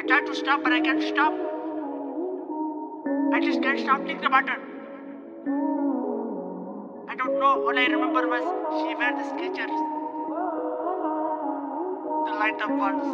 try to stop, but I can't stop. I just can't stop thinking about her. I don't know. All I remember was she wear the Skechers, the light up ones.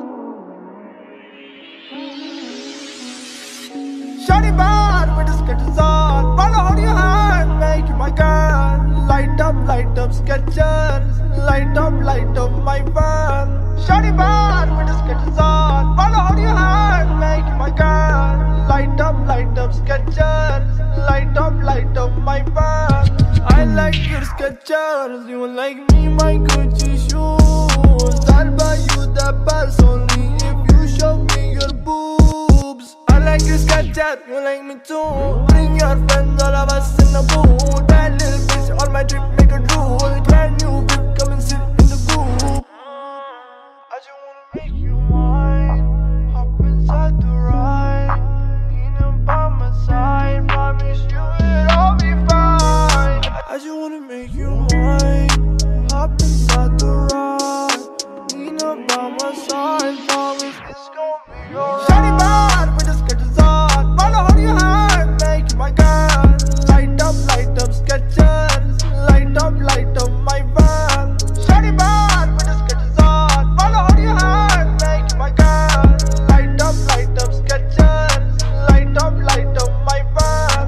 Shawty bad with the Skechers on. Wanna hold your hand, make you my girl. Light up Skechers. Light up my van. Shawty bad with the Skechers on. Wanna hold your hand, make you my girl. Light up Skechers. Light up my van. I like your Skechers. You like me, my Gucci shoes. I'll buy you the pants only if you show me your boobs. I like your Skechers, you like me too. Bring your friends, all of us in the booth. That little bitch on my trip, make a drool. Brand new whip, come and sit in the coupe. I just wanna make you mine. Hop inside the ride. Leaning by my side, promise you it'll all be fine. I just wanna make you mine. Hop inside the ride. Leaning by my side, promise it's gonna be alright. Shawty bad with the Skechers on. Wanna hold your hand, make you my girl. Light up Skechers. Light up my van. Shawty bad with the Skechers on. Wanna hold your hand, make you my girl. Light up Skechers. Light up my van.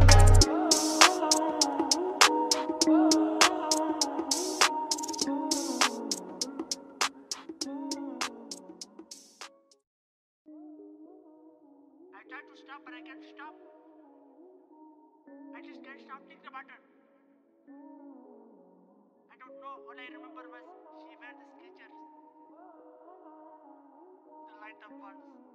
I try to stop, but I can't stop. I just can't stop thinking about her. I don't know. All I remember was she wear the Skechers, the light up ones.